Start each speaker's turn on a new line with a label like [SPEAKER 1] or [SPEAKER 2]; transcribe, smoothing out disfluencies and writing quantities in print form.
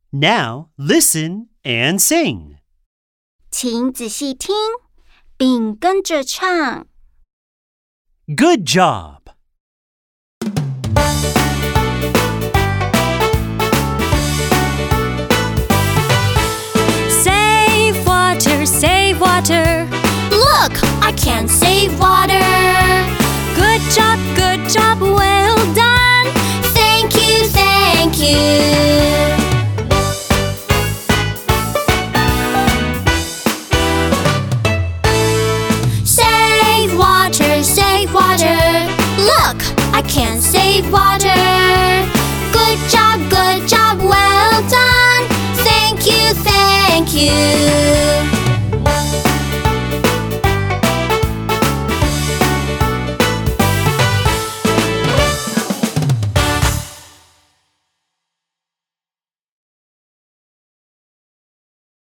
[SPEAKER 1] Now listen and sing.
[SPEAKER 2] 请仔细听，并跟着唱。
[SPEAKER 1] Good job!